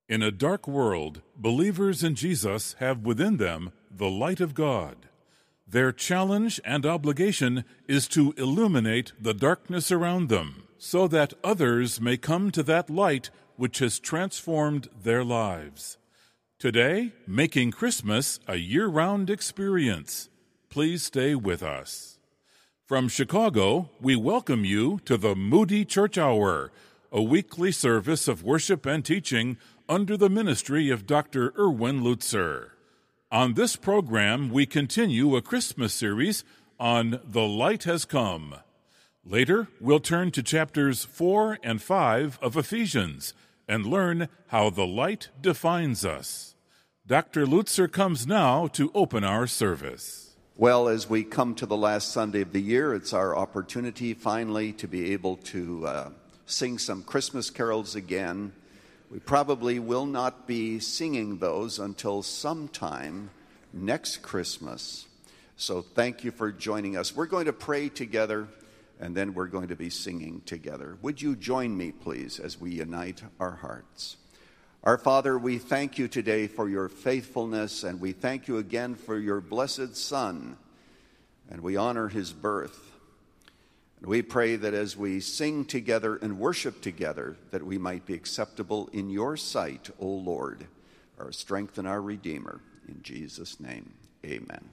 In a dark world, believers in Jesus have within them the light of God. Their challenge and obligation is to illuminate the darkness around them, so that others may come to that light which has transformed their lives. Today, making Christmas a year-round experience. Please stay with us. From Chicago, we welcome you to the Moody Church Hour, a weekly service of worship and teaching under the ministry of Dr. Erwin Lutzer. On this program, we continue a Christmas series on The Light Has Come. Later, we'll turn to chapters 4 and 5 of Ephesians and learn how the light defines us. Dr. Lutzer comes now to open our service. Well, as we come to the last Sunday of the year, it's our opportunity finally to be able to sing some Christmas carols again. We probably will not be singing those until sometime next Christmas. So thank you for joining us. We're going to pray together, and then we're going to be singing together. Would you join me, please, as we unite our hearts? Our Father, we thank you today for your faithfulness, and we thank you again for your blessed Son, and we honor his birth. And we pray that as we sing together and worship together, that we might be acceptable in your sight, O Lord, our strength and our Redeemer. In Jesus' name, amen.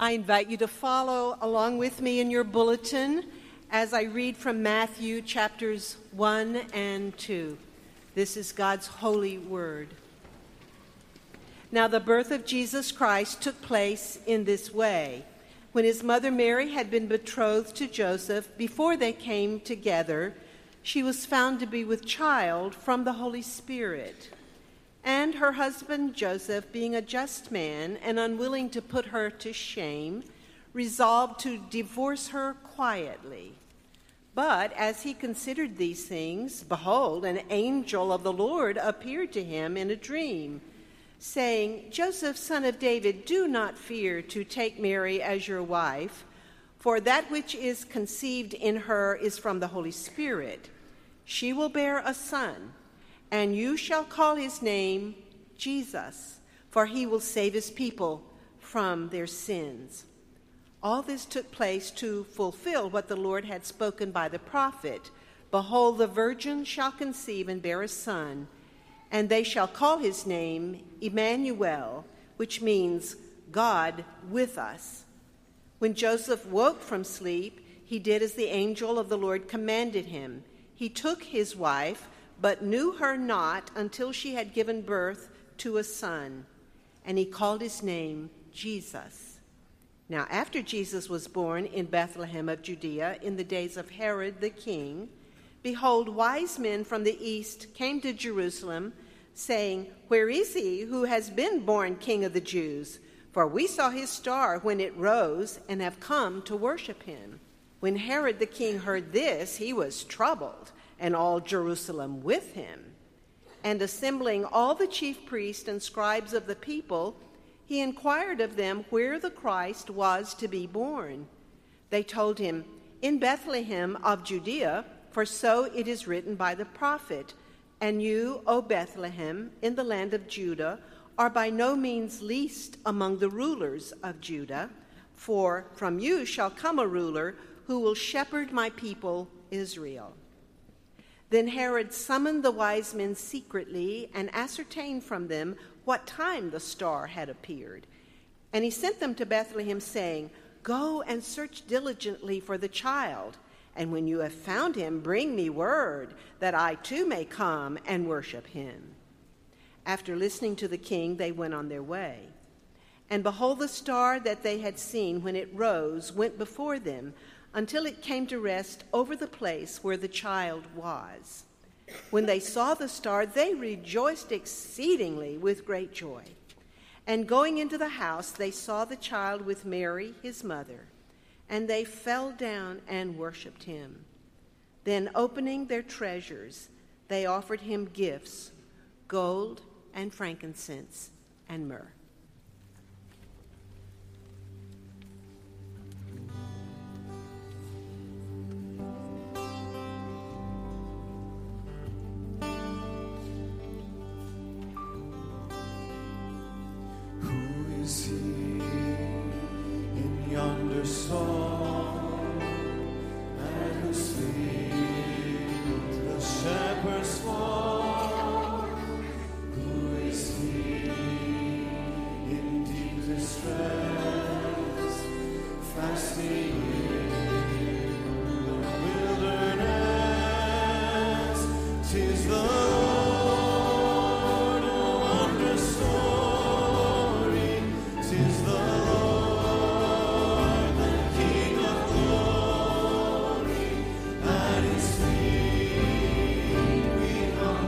I invite you to follow along with me in your bulletin as I read from Matthew chapters 1 and 2. This is God's holy word. Now the birth of Jesus Christ took place in this way. When his mother Mary had been betrothed to Joseph, before they came together, she was found to be with child from the Holy Spirit. And her husband Joseph, being a just man and unwilling to put her to shame, resolved to divorce her quietly. But as he considered these things, behold, an angel of the Lord appeared to him in a dream, saying, Joseph, son of David, do not fear to take Mary as your wife, for that which is conceived in her is from the Holy Spirit. She will bear a son, and you shall call his name Jesus, for he will save his people from their sins. All this took place to fulfill what the Lord had spoken by the prophet. Behold, the virgin shall conceive and bear a son, and they shall call his name Emmanuel, which means God with us. When Joseph woke from sleep, he did as the angel of the Lord commanded him. He took his wife, but knew her not until she had given birth to a son, and he called his name Jesus. Now after Jesus was born in Bethlehem of Judea in the days of Herod the king, behold, wise men from the east came to Jerusalem, saying, Where is he who has been born King of the Jews? For we saw his star when it rose and have come to worship him. When Herod the king heard this, he was troubled, and all Jerusalem with him. And assembling all the chief priests and scribes of the people, he inquired of them where the Christ was to be born. They told him, In Bethlehem of Judea, for so it is written by the prophet, And you, O Bethlehem, in the land of Judah, are by no means least among the rulers of Judah, for from you shall come a ruler who will shepherd my people Israel. Then Herod summoned the wise men secretly and ascertained from them what time the star had appeared. And he sent them to Bethlehem, saying, Go and search diligently for the child, and when you have found him, bring me word, that I too may come and worship him. After listening to the king, they went on their way. And behold, the star that they had seen when it rose went before them, until it came to rest over the place where the child was. When they saw the star, they rejoiced exceedingly with great joy. And going into the house, they saw the child with Mary, his mother, and they fell down and worshipped him. Then, opening their treasures, they offered him gifts, gold and frankincense and myrrh. Is he in yonder song, and who sleep the shepherd's flock? Who is he in deep distress, fasting in the wilderness? 'Tis the Lord who understands. Tis the Lord, the King of glory. At his feet we humble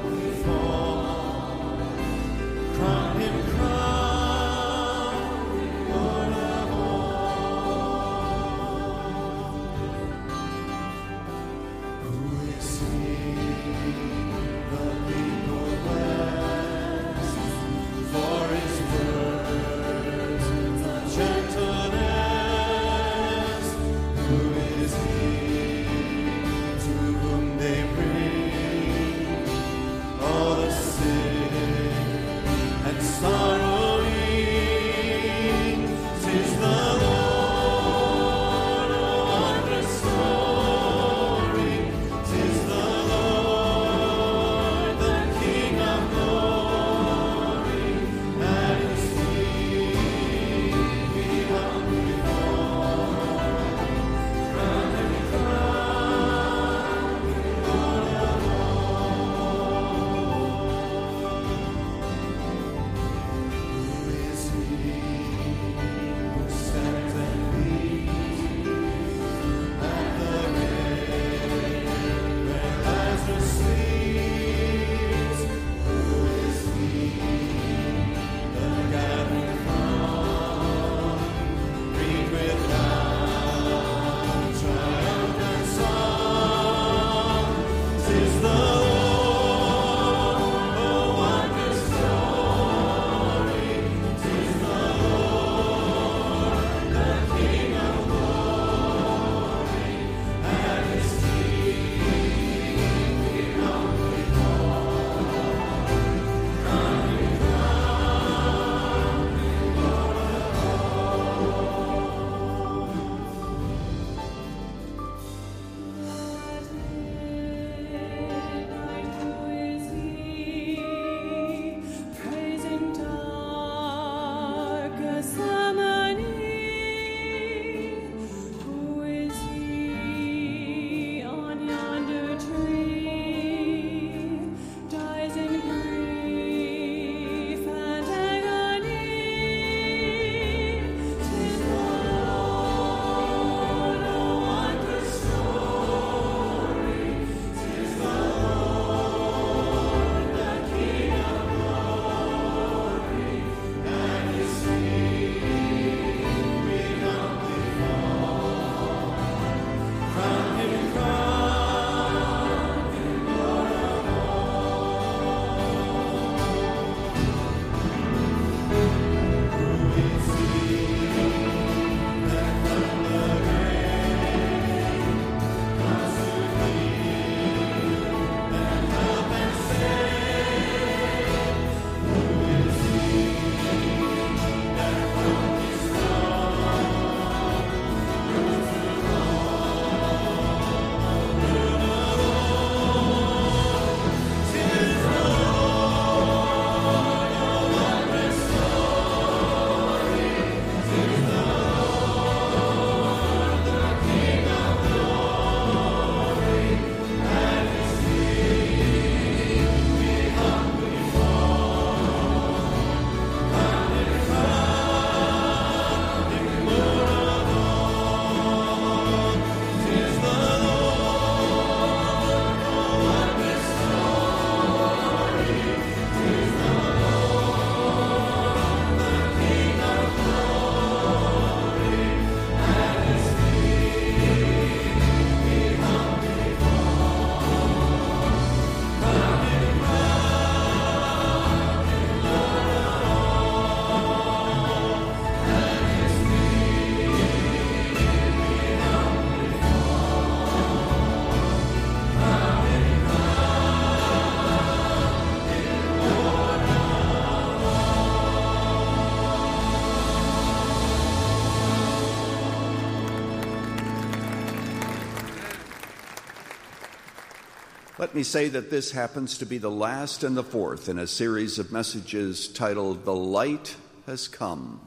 Let me say that this happens to be the last and the fourth in a series of messages titled, The Light Has Come.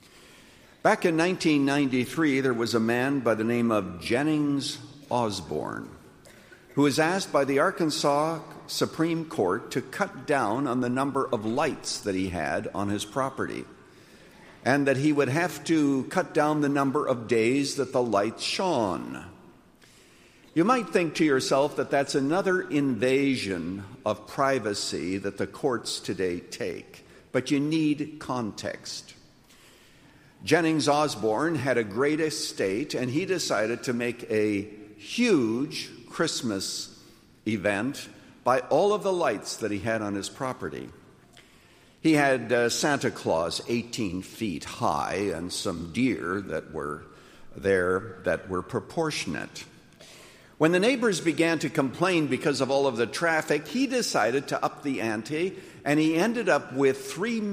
Back in 1993, there was a man by the name of Jennings Osborne who was asked by the Arkansas Supreme Court to cut down on the number of lights that he had on his property, and that he would have to cut down the number of days that the lights shone. You might think to yourself that that's another invasion of privacy that the courts today take, but you need context. Jennings Osborne had a great estate, and he decided to make a huge Christmas event by all of the lights that he had on his property. He had Santa Claus 18 feet high and some deer that were there that were proportionate. When the neighbors began to complain because of all of the traffic, he decided to up the ante, and he ended up with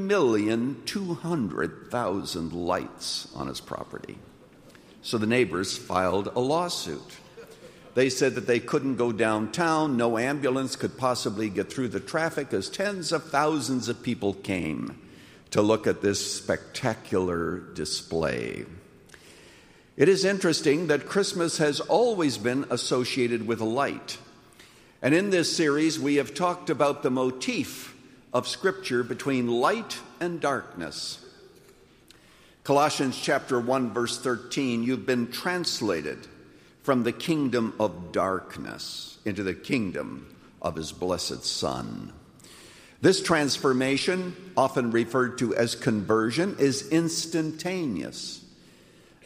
3,200,000 lights on his property. So the neighbors filed a lawsuit. They said that they couldn't go downtown, no ambulance could possibly get through the traffic, as tens of thousands of people came to look at this spectacular display. It is interesting that Christmas has always been associated with light. And in this series, we have talked about the motif of Scripture between light and darkness. Colossians chapter 1, verse 13, you've been translated from the kingdom of darkness into the kingdom of his blessed Son. This transformation, often referred to as conversion, is instantaneous.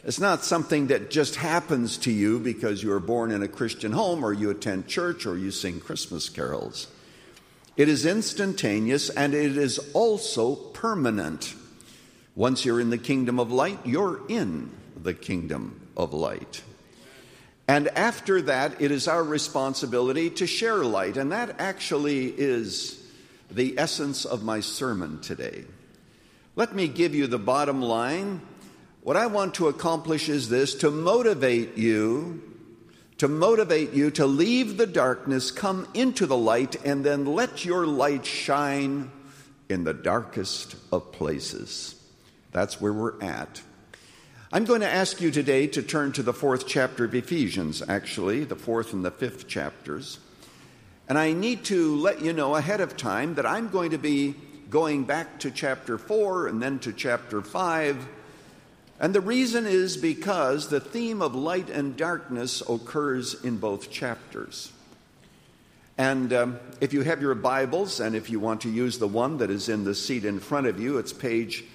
It's not something that just happens to you because you were born in a Christian home or you attend church or you sing Christmas carols. It is instantaneous and it is also permanent. Once you're in the kingdom of light, you're in the kingdom of light. And after that, it is our responsibility to share light. And that actually is the essence of my sermon today. Let me give you the bottom line. What I want to accomplish is this: to motivate you to leave the darkness, come into the light, and then let your light shine in the darkest of places. That's where we're at. I'm going to ask you today to turn to the 4th chapter of Ephesians, actually, the 4th and the 5th chapters. And I need to let you know ahead of time that I'm going to be going back to chapter 4 and then to chapter 5. And the reason is because the theme of light and darkness occurs in both chapters. And if you have your Bibles, and if you want to use the one that is in the seat in front of you, it's page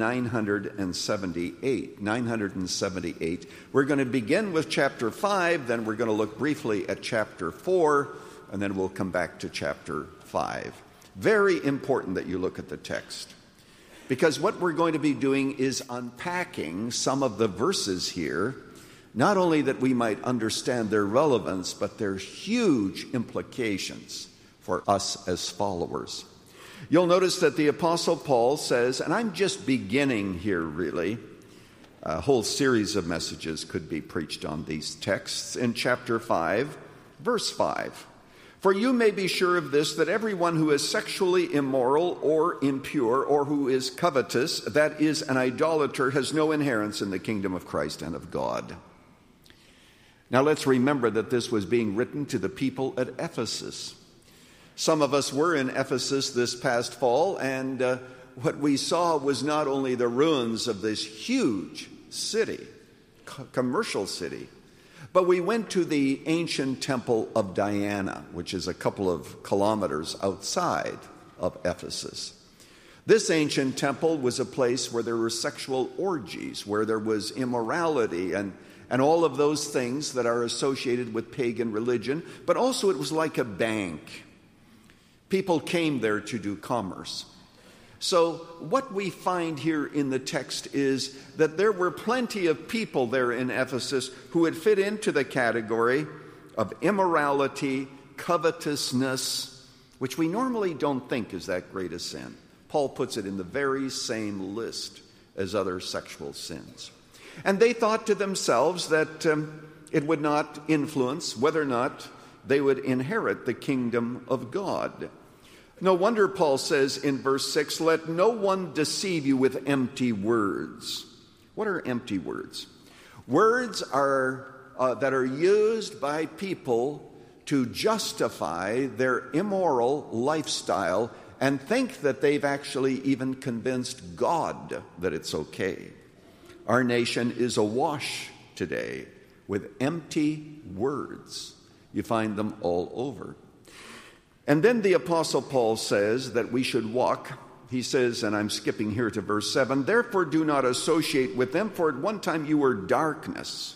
978. 978. We're going to begin with chapter 5, then we're going to look briefly at chapter 4, and then we'll come back to chapter 5. Very important that you look at the text, because what we're going to be doing is unpacking some of the verses here, not only that we might understand their relevance, but their huge implications for us as followers. You'll notice that the Apostle Paul says, and I'm just beginning here really, a whole series of messages could be preached on these texts, in chapter 5, verse 5. For you may be sure of this, that everyone who is sexually immoral or impure or who is covetous, that is, an idolater, has no inheritance in the kingdom of Christ and of God. Now let's remember that this was being written to the people at Ephesus. Some of us were in Ephesus this past fall, and what we saw was not only the ruins of this huge city, commercial city, but we went to the ancient temple of Diana, which is a couple of kilometers outside of Ephesus. This ancient temple was a place where there were sexual orgies, where there was immorality and all of those things that are associated with pagan religion, but also it was like a bank. People came there to do commerce. So what we find here in the text is that there were plenty of people there in Ephesus who would fit into the category of immorality, covetousness, which we normally don't think is that great a sin. Paul puts it in the very same list as other sexual sins. And they thought to themselves that it would not influence whether or not they would inherit the kingdom of God. No wonder Paul says in verse 6, let no one deceive you with empty words. What are empty words? Words are that are used by people to justify their immoral lifestyle and think that they've actually even convinced God that it's okay. Our nation is awash today with empty words. You find them all over. And then the Apostle Paul says that we should walk. He says, and I'm skipping here to verse 7, therefore do not associate with them, for at one time you were darkness,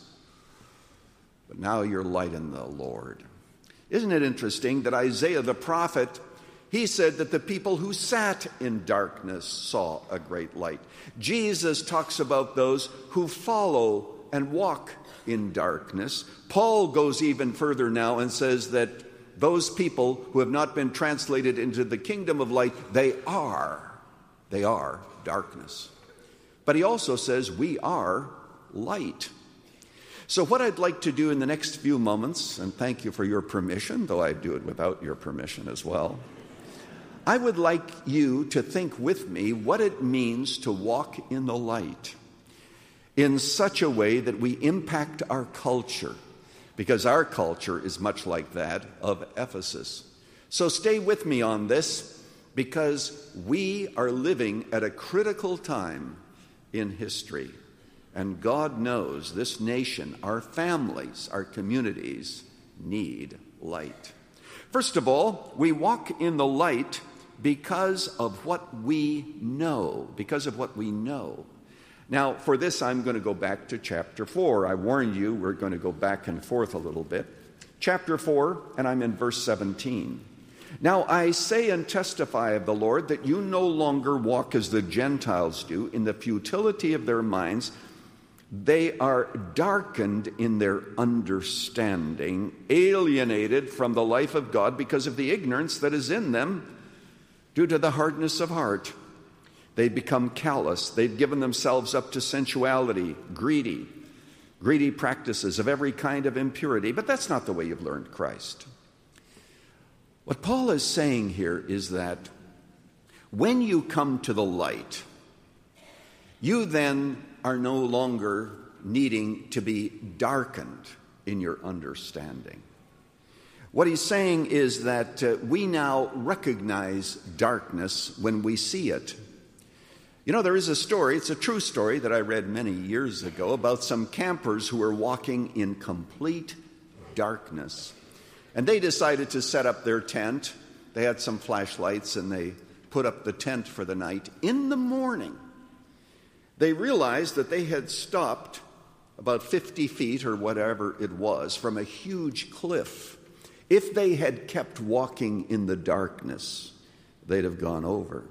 but now you're light in the Lord. Isn't it interesting that Isaiah the prophet, he said that the people who sat in darkness saw a great light. Jesus talks about those who follow and walk in darkness. Paul goes even further now and says that those people who have not been translated into the kingdom of light, they are darkness. But he also says we are light. So what I'd like to do in the next few moments, and thank you for your permission, though I do it without your permission as well, I would like you to think with me what it means to walk in the light in such a way that we impact our culture, because our culture is much like that of Ephesus. So stay with me on this, because we are living at a critical time in history. And God knows this nation, our families, our communities need light. First of all, we walk in the light because of what we know. Because of what we know. Now, for this, I'm going to go back to chapter 4. I warned you we're going to go back and forth a little bit. Chapter 4, and I'm in verse 17. Now I say and testify of the Lord that you no longer walk as the Gentiles do in the futility of their minds. They are darkened in their understanding, alienated from the life of God because of the ignorance that is in them due to the hardness of heart. They become callous. They've given themselves up to sensuality, greedy practices of every kind of impurity. But that's not the way you've learned Christ. What Paul is saying here is that when you come to the light, you then are no longer needing to be darkened in your understanding. What he's saying is that we now recognize darkness when we see it. You know, there is a story, it's a true story that I read many years ago about some campers who were walking in complete darkness. And they decided to set up their tent. They had some flashlights and they put up the tent for the night. In the morning, they realized that they had stopped about 50 feet or whatever it was from a huge cliff. If they had kept walking in the darkness, they'd have gone over.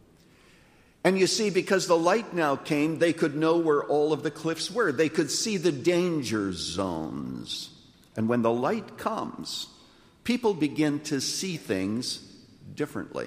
And you see, because the light now came, they could know where all of the cliffs were. They could see the danger zones. And when the light comes, people begin to see things differently.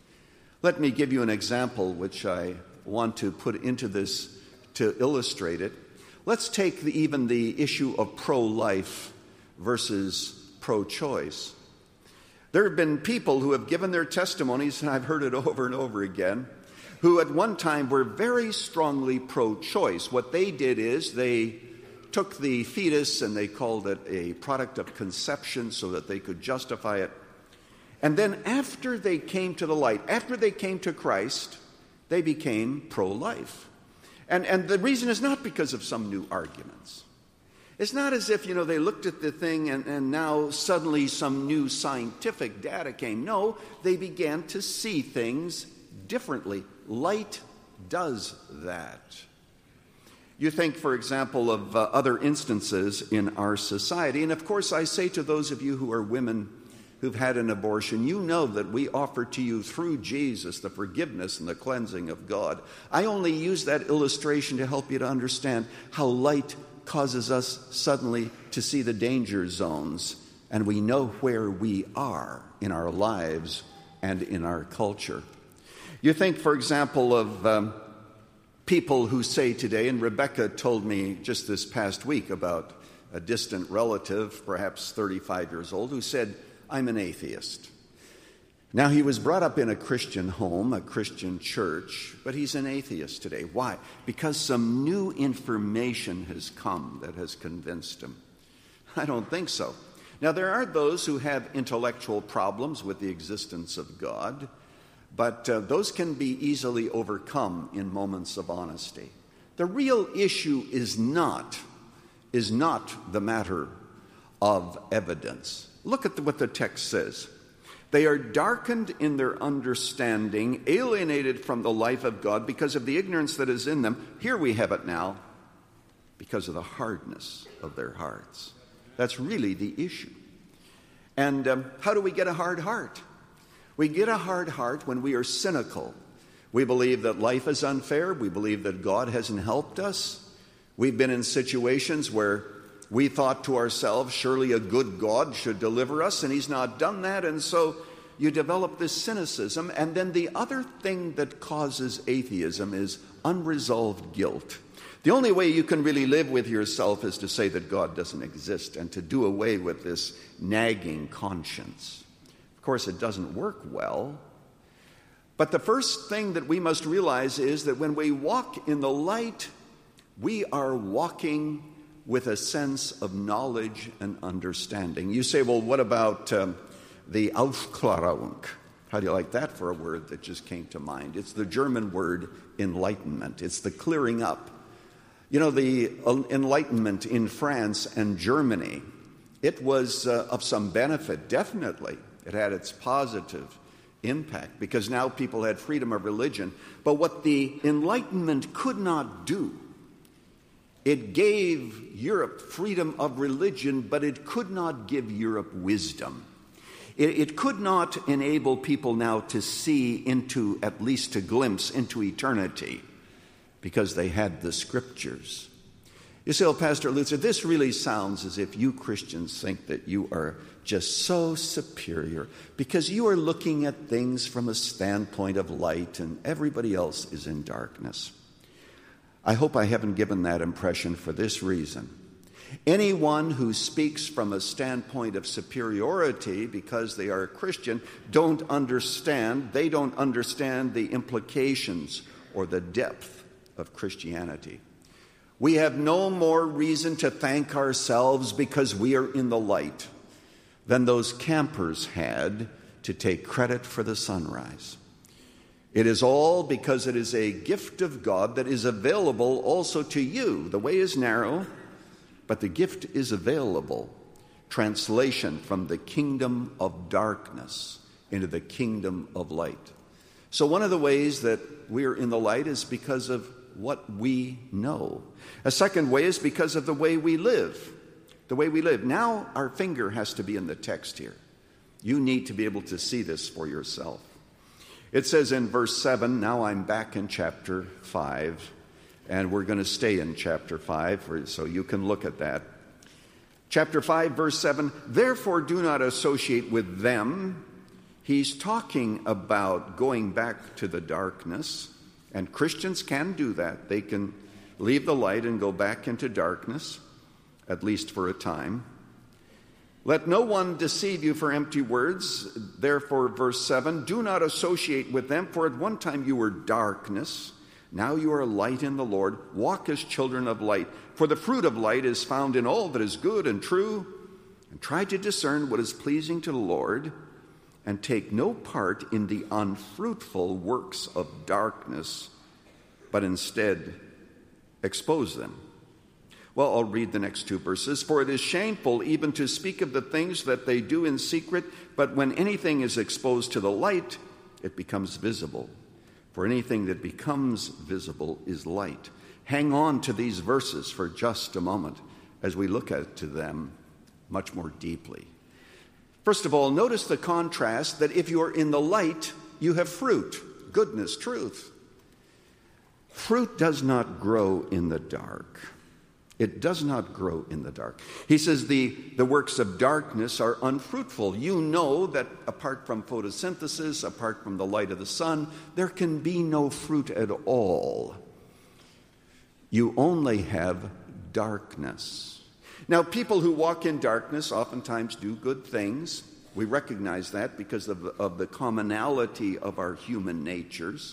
Let me give you an example which I want to put into this to illustrate it. Let's take even the issue of pro-life versus pro-choice. There have been people who have given their testimonies, and I've heard it over and over again, who at one time were very strongly pro-choice. What they did is they took the fetus and they called it a product of conception so that they could justify it. And then after they came to the light, after they came to Christ, they became pro-life. And the reason is not because of some new arguments. It's not as if, they looked at the thing and now suddenly some new scientific data came. No, they began to see things differently. Light does that. You think, for example, of other instances in our society. And of course, I say to those of you who are women who've had an abortion, you know that we offer to you through Jesus the forgiveness and the cleansing of God. I only use that illustration to help you to understand how light causes us suddenly to see the danger zones, and we know where we are in our lives and in our culture. You think, for example, of people who say today, and Rebecca told me just this past week about a distant relative, perhaps 35 years old, who said, "I'm an atheist." Now, he was brought up in a Christian home, a Christian church, but he's an atheist today. Why? Because some new information has come that has convinced him. I don't think so. Now, there are those who have intellectual problems with the existence of God, but those can be easily overcome in moments of honesty. The real issue is not the matter of evidence. Look at what the text says. They are darkened in their understanding, alienated from the life of God because of the ignorance that is in them. Here we have it now, because of the hardness of their hearts. That's really the issue. And how do we get a hard heart? We get a hard heart when we are cynical. We believe that life is unfair. We believe that God hasn't helped us. We've been in situations where we thought to ourselves, surely a good God should deliver us, and he's not done that. And so you develop this cynicism. And then the other thing that causes atheism is unresolved guilt. The only way you can really live with yourself is to say that God doesn't exist and to do away with this nagging conscience. Of course, it doesn't work well. But the first thing that we must realize is that when we walk in the light, we are walking with a sense of knowledge and understanding. You say, well, what about the Aufklärung? How do you like that for a word that just came to mind? It's the German word enlightenment. It's the clearing up. The Enlightenment in France and Germany, it was of some benefit, definitely. It had its positive impact because now people had freedom of religion. But what the Enlightenment could not do, it gave Europe freedom of religion, but it could not give Europe wisdom. It could not enable people now to see into, at least to glimpse into eternity, because they had the Scriptures. You say, oh, Pastor Luther, this really sounds as if you Christians think that you are just so superior because you are looking at things from a standpoint of light and everybody else is in darkness. I hope I haven't given that impression for this reason. Anyone who speaks from a standpoint of superiority because they are a Christian they don't understand the implications or the depth of Christianity. We have no more reason to thank ourselves because we are in the light than those campers had to take credit for the sunrise. It is all because it is a gift of God that is available also to you. The way is narrow, but the gift is available. Translation from the kingdom of darkness into the kingdom of light. So one of the ways that we're in the light is because of what we know. A second way is because of the way we live. The way we live. Now our finger has to be in the text here. You need to be able to see this for yourself. It says in verse 7, now I'm back in chapter 5, and we're going to stay in chapter 5, so you can look at that. Chapter 5, verse 7, therefore do not associate with them. He's talking about going back to the darkness, and Christians can do that. They can leave the light and go back into darkness, at least for a time. Let no one deceive you for empty words. Therefore, verse 7, do not associate with them, for at one time you were darkness. Now you are light in the Lord. Walk as children of light. For the fruit of light is found in all that is good and true. And try to discern what is pleasing to the Lord. And take no part in the unfruitful works of darkness, but instead expose them. Well, I'll read the next two verses. For it is shameful even to speak of the things that they do in secret, but when anything is exposed to the light, it becomes visible. For anything that becomes visible is light. Hang on to these verses for just a moment as we look at them much more deeply. First of all, notice the contrast that if you are in the light, you have fruit, goodness, truth. Fruit does not grow in the dark. It does not grow in the dark. He says the works of darkness are unfruitful. You know that apart from photosynthesis, apart from the light of the sun, there can be no fruit at all. You only have darkness. Now, people who walk in darkness oftentimes do good things. We recognize that because of the commonality of our human natures.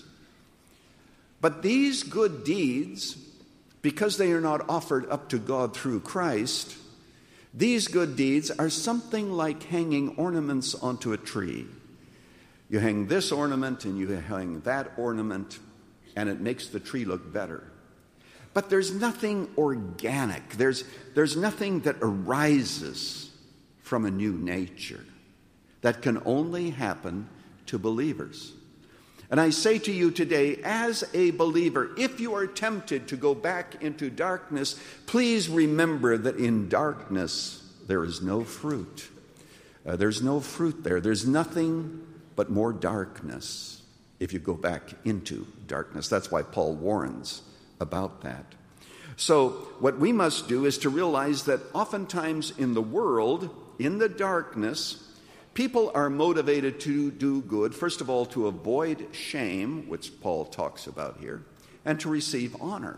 But these good deeds, because they are not offered up to God through Christ, these good deeds are something like hanging ornaments onto a tree. You hang this ornament and you hang that ornament, and it makes the tree look better. But there's nothing organic. There's nothing that arises from a new nature. That can only happen to believers. And I say to you today, as a believer, if you are tempted to go back into darkness, please remember that in darkness there is no fruit. There's no fruit there. There's nothing but more darkness if you go back into darkness. That's why Paul warns about that. So what we must do is to realize that oftentimes in the world, in the darkness, people are motivated to do good, first of all, to avoid shame, which Paul talks about here, and to receive honor.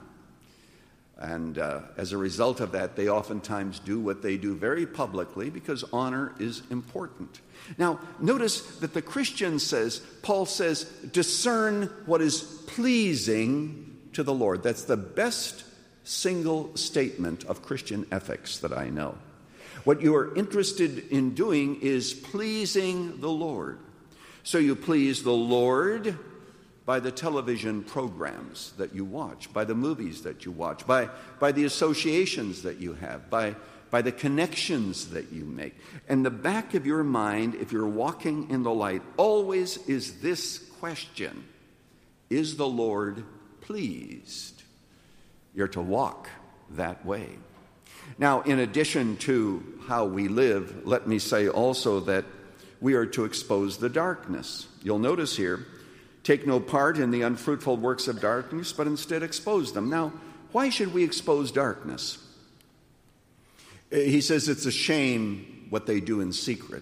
And as a result of that, they oftentimes do what they do very publicly because honor is important. Now, notice that the Christian says, Paul says, discern what is pleasing to the Lord. That's the best single statement of Christian ethics that I know. What you are interested in doing is pleasing the Lord. So you please the Lord by the television programs that you watch, by the movies that you watch, by the associations that you have, by by the connections that you make. And the back of your mind, if you're walking in the light, always is this question: is the Lord pleased? You're to walk that way. Now, in addition to how we live, let me say also that we are to expose the darkness. You'll notice here, take no part in the unfruitful works of darkness, but instead expose them. Now, why should we expose darkness? He says it's a shame what they do in secret.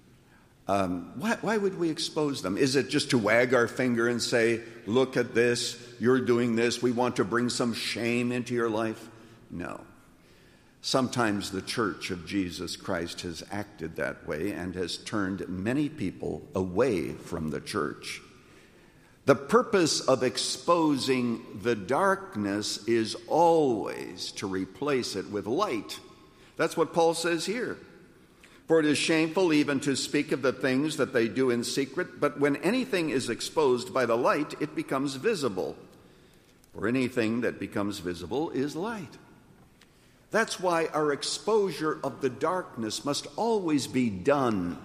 Why would we expose them? Is it just to wag our finger and say, look at this, you're doing this, we want to bring some shame into your life? No. Sometimes the Church of Jesus Christ has acted that way and has turned many people away from the church. The purpose of exposing the darkness is always to replace it with light. That's what Paul says here. For it is shameful even to speak of the things that they do in secret, but when anything is exposed by the light, it becomes visible. For anything that becomes visible is light. That's why our exposure of the darkness must always be done,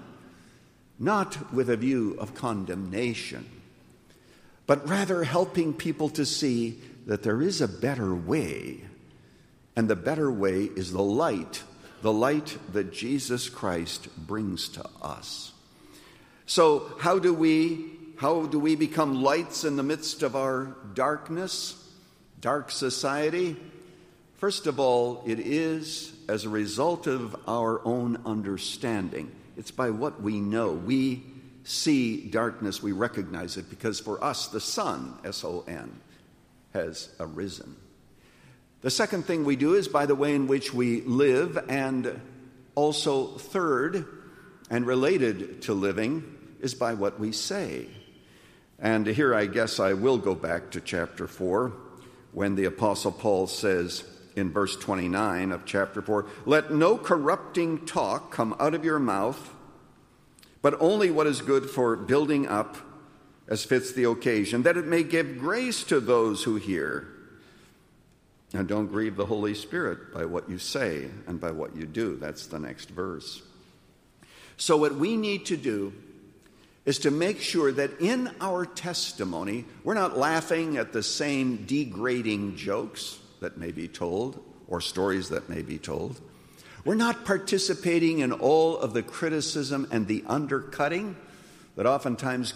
not with a view of condemnation, but rather helping people to see that there is a better way. And the better way is the light that Jesus Christ brings to us. So how do we become lights in the midst of our darkness, dark society? First of all, it is as a result of our own understanding. It's by what we know. We see darkness, we recognize it, because for us the sun, S-O-N, has arisen. The second thing we do is by the way in which we live, and also third, and related to living, is by what we say. And here I guess I will go back to chapter 4, when the Apostle Paul says in verse 29 of chapter 4, "Let no corrupting talk come out of your mouth, but only what is good for building up as fits the occasion, that it may give grace to those who hear. And don't grieve the Holy Spirit by what you say and by what you do." That's the next verse. So what we need to do is to make sure that in our testimony, we're not laughing at the same degrading jokes that may be told or stories that may be told. We're not participating in all of the criticism and the undercutting that oftentimes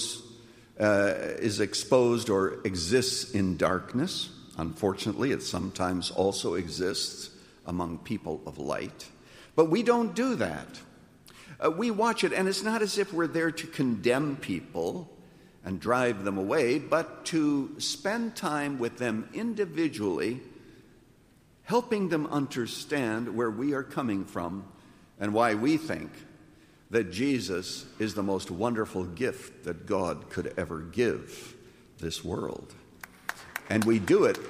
is exposed or exists in darkness. Unfortunately, it sometimes also exists among people of light. But we don't do that. We watch it, and it's not as if we're there to condemn people and drive them away, but to spend time with them individually, helping them understand where we are coming from and why we think that Jesus is the most wonderful gift that God could ever give this world. And we do it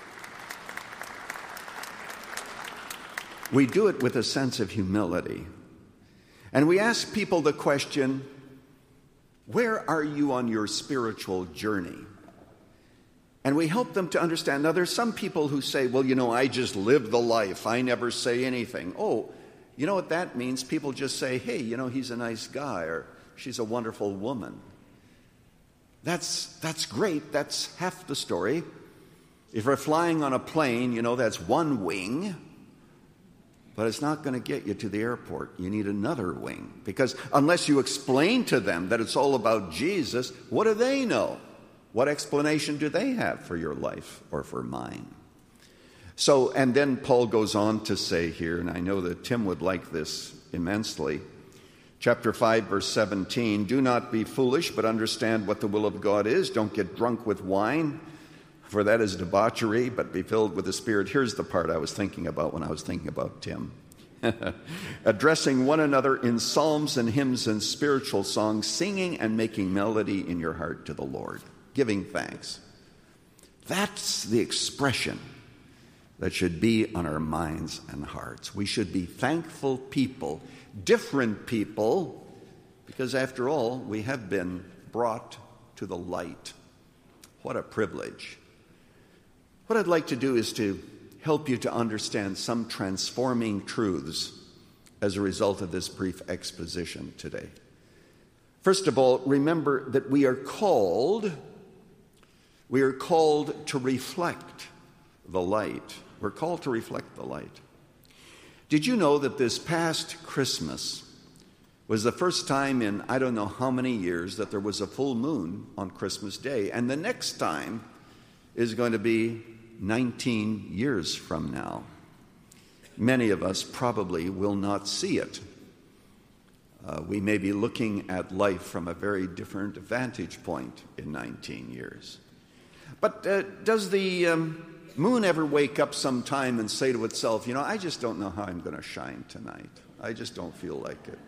with a sense of humility. And we ask people the question, where are you on your spiritual journey? And we help them to understand. Now, there's some people who say, well, I just live the life. I never say anything. Oh, you know what that means? People just say, hey, he's a nice guy, or she's a wonderful woman. That's great. That's half the story. If we're flying on a plane, that's one wing. But it's not going to get you to the airport. You need another wing. Because unless you explain to them that it's all about Jesus, what do they know? What explanation do they have for your life or for mine? So, and then Paul goes on to say here, and I know that Tim would like this immensely, chapter 5, verse 17, "Do not be foolish, but understand what the will of God is. Don't get drunk with wine, for that is debauchery, but be filled with the Spirit." Here's the part I was thinking about when I was thinking about Tim. "Addressing one another in psalms and hymns and spiritual songs, singing and making melody in your heart to the Lord, giving thanks." That's the expression that should be on our minds and hearts. We should be thankful people, different people, because after all, we have been brought to the light. What a privilege. What I'd like to do is to help you to understand some transforming truths as a result of this brief exposition today. First of all, remember that we are called to reflect the light. We're called to reflect the light. Did you know that this past Christmas was the first time in I don't know how many years that there was a full moon on Christmas Day? And the next time is going to be 19 years from now. Many of us probably will not see it. We may be looking at life from a very different vantage point in 19 years. But does the moon ever wake up sometime and say to itself, I just don't know how I'm going to shine tonight. I just don't feel like it.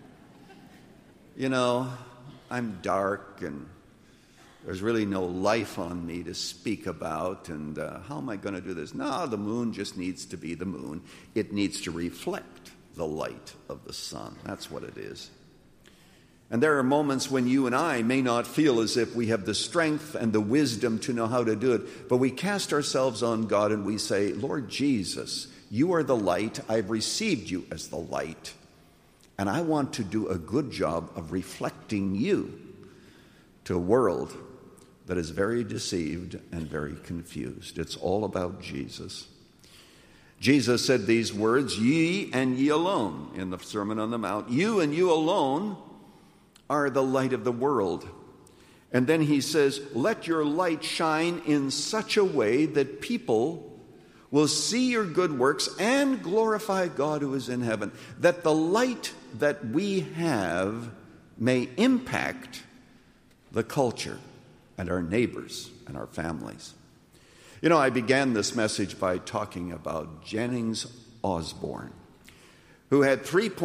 I'm dark and there's really no life on me to speak about, and how am I going to do this? No, the moon just needs to be the moon. It needs to reflect the light of the sun. That's what it is. And there are moments when you and I may not feel as if we have the strength and the wisdom to know how to do it, but we cast ourselves on God and we say, Lord Jesus, you are the light. I've received you as the light, and I want to do a good job of reflecting you to a world that is very deceived and very confused. It's all about Jesus. Jesus said these words, ye and ye alone, in the Sermon on the Mount. You and you alone are the light of the world. And then he says, let your light shine in such a way that people will see your good works and glorify God who is in heaven. That the light that we have may impact the culture and our neighbors and our families. I began this message by talking about Jennings Osborne, who had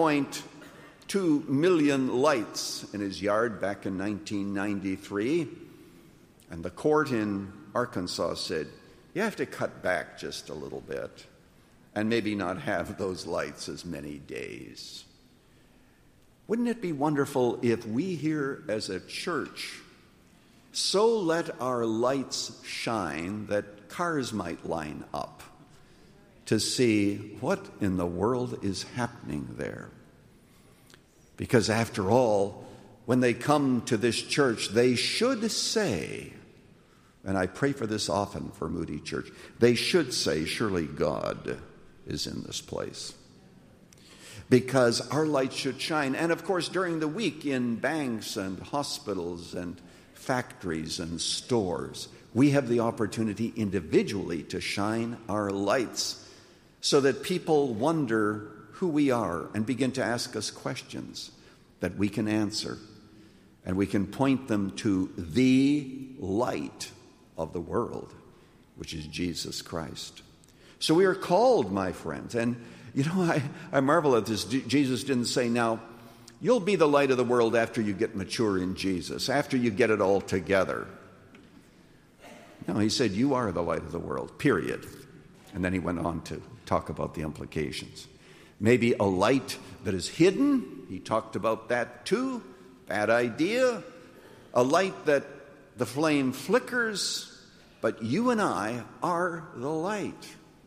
3.2 million lights in his yard back in 1993. And the court in Arkansas said, you have to cut back just a little bit and maybe not have those lights as many days. Wouldn't it be wonderful if we here as a church so let our lights shine that cars might line up to see what in the world is happening there? Because after all, when they come to this church, they should say, and I pray for this often for Moody Church, they should say, surely God is in this place. Because our light should shine. And of course, during the week in banks and hospitals and factories and stores, we have the opportunity individually to shine our lights so that people wonder who we are and begin to ask us questions that we can answer. And we can point them to the light of the world, which is Jesus Christ. So we are called, my friends. And, I marvel at this. Jesus didn't say, now, you'll be the light of the world after you get mature in Jesus, after you get it all together. No, he said, you are the light of the world, period. And then he went on to talk about the implications. Maybe a light that is hidden, he talked about that too, bad idea. A light that the flame flickers, but you and I are the light.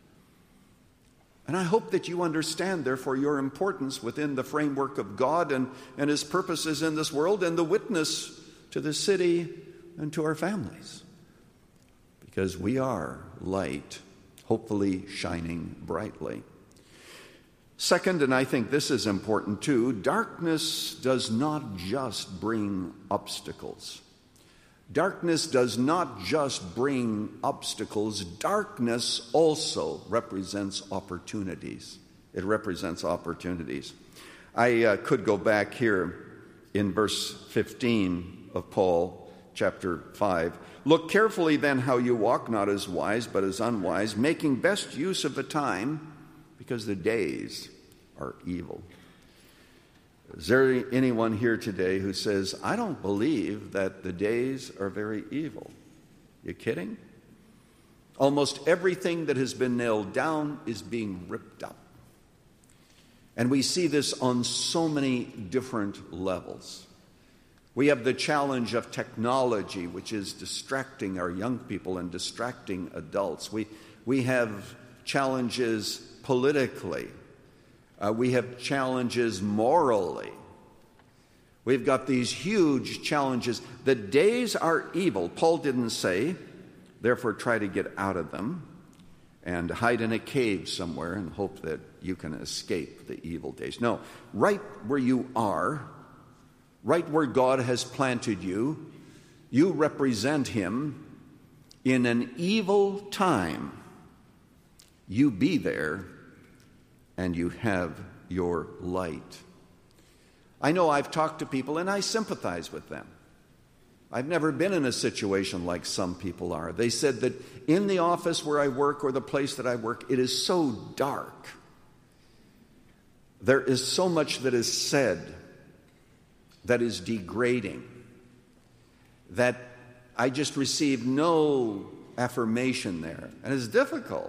And I hope that you understand, therefore, your importance within the framework of God and his purposes in this world and the witness to the city and to our families. Because we are light, hopefully shining brightly. Second, and I think this is important too, darkness does not just bring obstacles. Darkness does not just bring obstacles. Darkness also represents opportunities. It represents opportunities. I could go back here in verse 15 of Paul, chapter 5. Look carefully then how you walk, not as wise, but as unwise, making best use of the time, because the days are evil. Is there anyone here today who says, I don't believe that the days are very evil? You kidding? Almost everything that has been nailed down is being ripped up. And we see this on so many different levels. We have the challenge of technology, which is distracting our young people and distracting adults. We have challenges politically. We have challenges morally. We've got these huge challenges. The days are evil. Paul didn't say, therefore try to get out of them and hide in a cave somewhere and hope that you can escape the evil days. No, right where you are, right where God has planted you, you represent Him in an evil time. You be there and you have your light. I know I've talked to people and I sympathize with them. I've never been in a situation like some people are. They said that in the office where I work or the place that I work, it is so dark. There is so much that is said that is degrading, that I just receive no affirmation there. And it's difficult.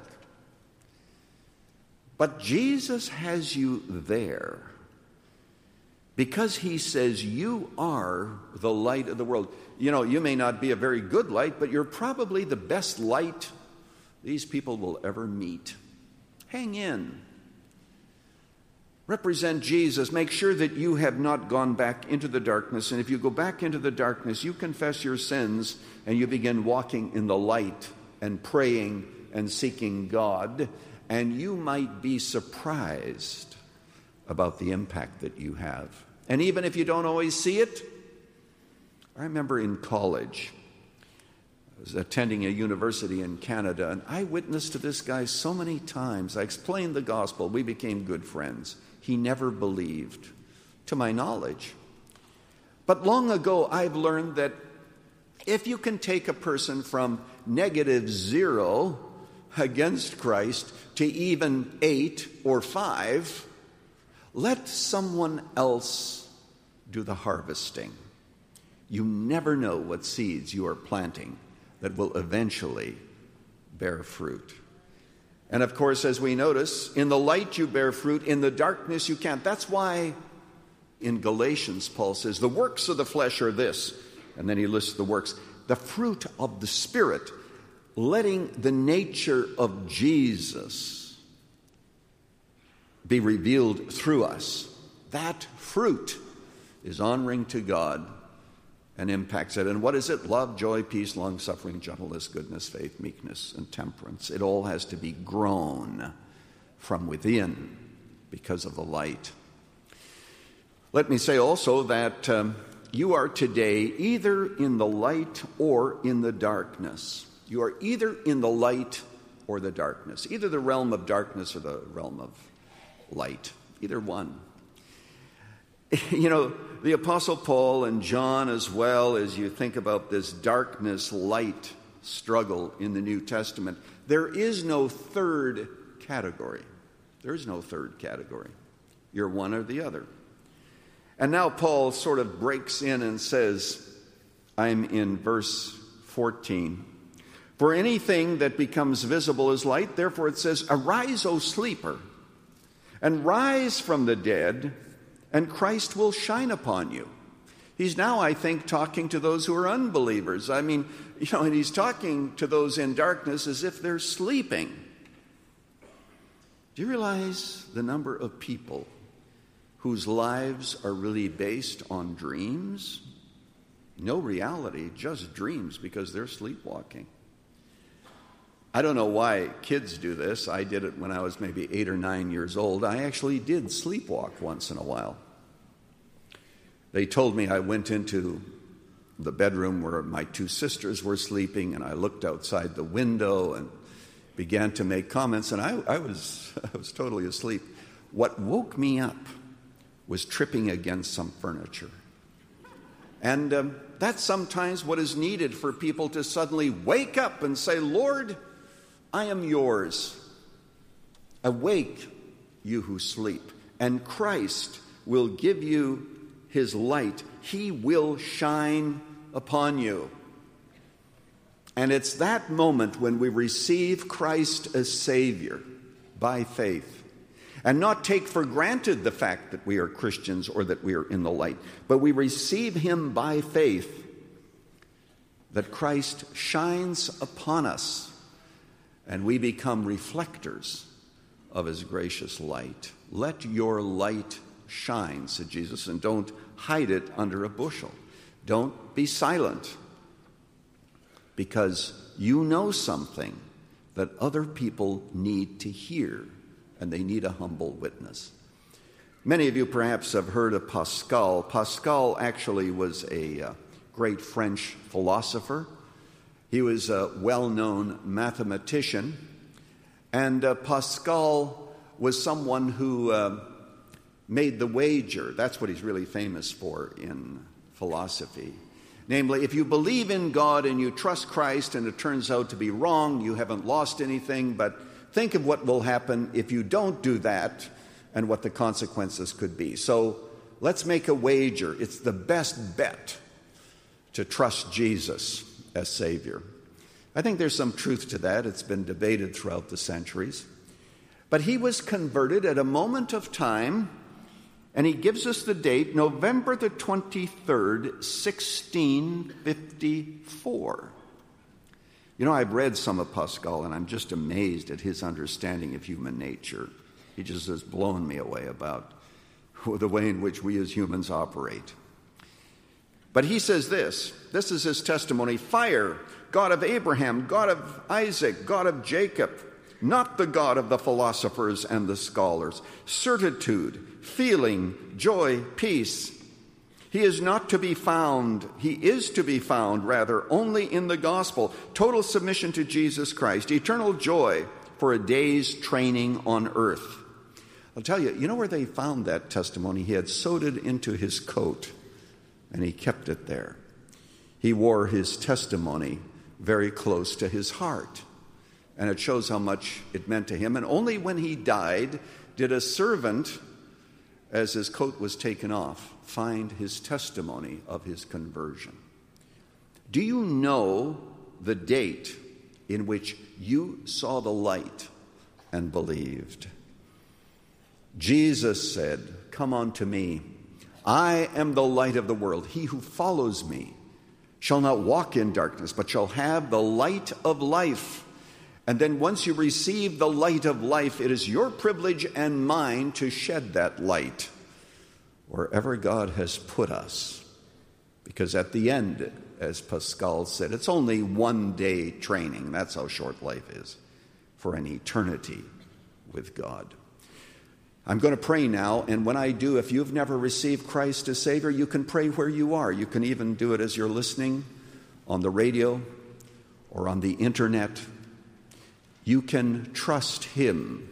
But Jesus has you there because He says you are the light of the world. You know, you may not be a very good light, but you're probably the best light these people will ever meet. Hang in. Represent Jesus. Make sure that you have not gone back into the darkness. And if you go back into the darkness, you confess your sins and you begin walking in the light and praying and seeking God. And you might be surprised about the impact that you have. And even if you don't always see it, I remember in college, I was attending a university in Canada, and I witnessed to this guy so many times. I explained the gospel. We became good friends. He never believed, to my knowledge. But long ago, I've learned that if you can take a person from -0 against Christ to even 8 or 5, let someone else do the harvesting. You never know what seeds you are planting that will eventually bear fruit. And of course, as we notice, in the light you bear fruit, in the darkness you can't. That's why in Galatians, Paul says, the works of the flesh are this. And then he lists the works. The fruit of the Spirit, letting the nature of Jesus be revealed through us. That fruit is honoring to God and impacts it. And what is it? Love, joy, peace, long-suffering, gentleness, goodness, faith, meekness, and temperance. It all has to be grown from within because of the light. Let me say also that you are today either in the light or in the darkness. You are either in the light or the darkness, either the realm of darkness or the realm of light, either one. You know, the Apostle Paul and John, as well, as you think about this darkness-light struggle in the New Testament, there is no third category. There is no third category. You're one or the other. And now Paul sort of breaks in and says, I'm in verse 14, for anything that becomes visible is light. Therefore it says, arise, O sleeper, and rise from the dead, and Christ will shine upon you. He's now, I think, talking to those who are unbelievers. I mean, you know, and he's talking to those in darkness as if they're sleeping. Do you realize the number of people whose lives are really based on dreams? No reality, just dreams, because they're sleepwalking. I don't know why kids do this. I did it when I was maybe 8 or 9 years old. I actually did sleepwalk once in a while. They told me I went into the bedroom where my 2 sisters were sleeping, and I looked outside the window and began to make comments, and I was totally asleep. What woke me up was tripping against some furniture. And that's sometimes what is needed for people to suddenly wake up and say, Lord, I am yours. Awake, you who sleep, and Christ will give you his light. He will shine upon you. And it's that moment when we receive Christ as Savior by faith, and not take for granted the fact that we are Christians or that we are in the light, but we receive him by faith, that Christ shines upon us and we become reflectors of his gracious light. Let your light shine, said Jesus, and don't hide it under a bushel. Don't be silent, because you know something that other people need to hear, and they need a humble witness. Many of you perhaps have heard of Pascal. Pascal actually was a great French philosopher. He was a well-known mathematician, and Pascal was someone who made the wager. That's what he's really famous for in philosophy. Namely, if you believe in God and you trust Christ and it turns out to be wrong, you haven't lost anything, but think of what will happen if you don't do that and what the consequences could be. So let's make a wager. It's the best bet to trust Jesus as Savior. I think there's some truth to that. It's been debated throughout the centuries. But he was converted at a moment of time, and he gives us the date, November the 23rd, 1654. You know, I've read some of Pascal, and I'm just amazed at his understanding of human nature. He just has blown me away about the way in which we as humans operate. But he says this is his testimony: fire, God of Abraham, God of Isaac, God of Jacob, not the God of the philosophers and the scholars. Certitude, feeling, joy, peace. He is not to be found, he is to be found, rather, only in the gospel. Total submission to Jesus Christ, eternal joy for a day's training on earth. I'll tell you, you know where they found that testimony? He had sewed it into his coat, and he kept it there. He wore his testimony very close to his heart, and it shows how much it meant to him. And only when he died did a servant, as his coat was taken off, find his testimony of his conversion. Do you know the date in which you saw the light and believed? Jesus said, "Come unto me. I am the light of the world. He who follows me shall not walk in darkness, but shall have the light of life." And then once you receive the light of life, it is your privilege and mine to shed that light wherever God has put us. Because at the end, as Pascal said, it's only one day training. That's how short life is, for an eternity with God. I'm going to pray now, and when I do, if you've never received Christ as Savior, you can pray where you are. You can even do it as you're listening on the radio or on the internet. You can trust Him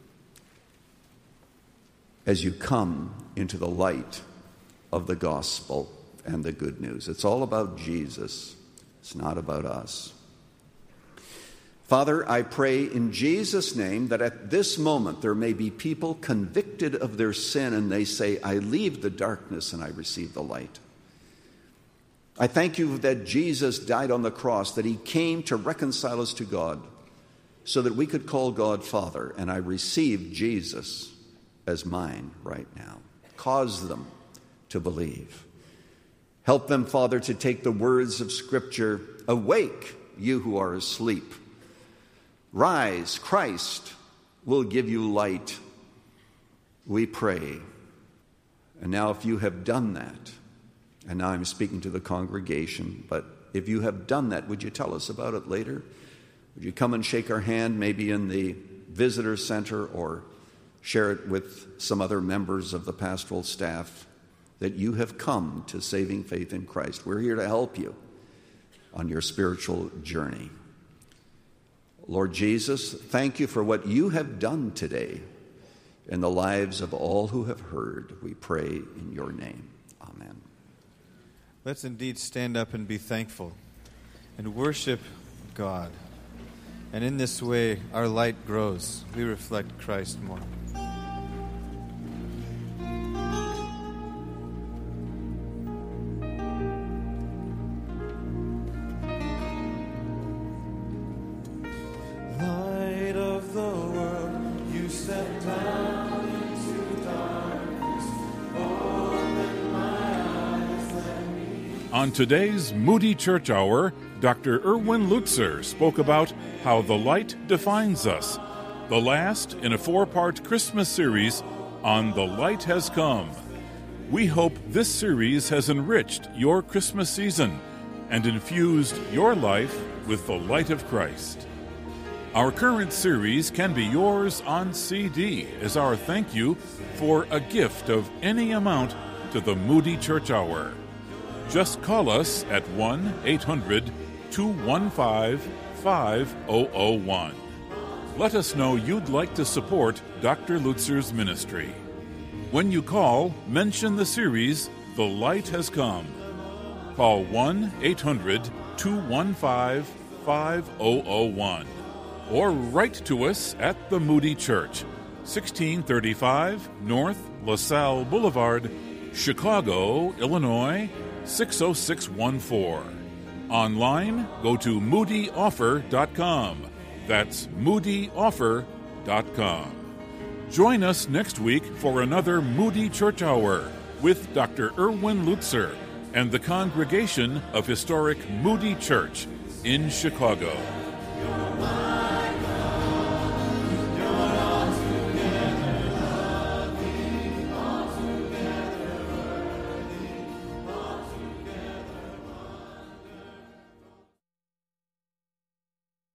as you come into the light of the gospel and the good news. It's all about Jesus. It's not about us. Father, I pray in Jesus' name that at this moment there may be people convicted of their sin and they say, I leave the darkness and I receive the light. I thank you that Jesus died on the cross, that He came to reconcile us to God so that we could call God Father, and I receive Jesus as mine right now. Cause them to believe. Help them, Father, to take the words of Scripture, awake, you who are asleep. Rise, Christ will give you light, we pray. And now if you have done that, and now I'm speaking to the congregation, but if you have done that, would you tell us about it later? Would you come and shake our hand, maybe in the visitor center, or share it with some other members of the pastoral staff, that you have come to saving faith in Christ. We're here to help you on your spiritual journey. Lord Jesus, thank you for what you have done today in the lives of all who have heard. We pray in your name. Amen. Let's indeed stand up and be thankful and worship God. And in this way, our light grows. We reflect Christ more. Light of the world, you step down into darkness. Open my eyes, let me. On today's Moody Church Hour, Dr. Erwin Lutzer spoke about how the light defines us, the last in a 4-part Christmas series on The Light Has Come. We hope this series has enriched your Christmas season and infused your life with the light of Christ. Our current series can be yours on CD as our thank you for a gift of any amount to the Moody Church Hour. Just call us at 1-800-215-5001. Let us know you'd like to support Dr. Lutzer's ministry. When you call, mention the series, The Light Has Come. Call 1-800-215-5001. Or write to us at the Moody Church, 1635 North LaSalle Boulevard, Chicago, Illinois, 60614. Online, go to moodyoffer.com. That's moodyoffer.com. Join us next week for another Moody Church Hour with Dr. Erwin Lutzer and the congregation of historic Moody Church in Chicago.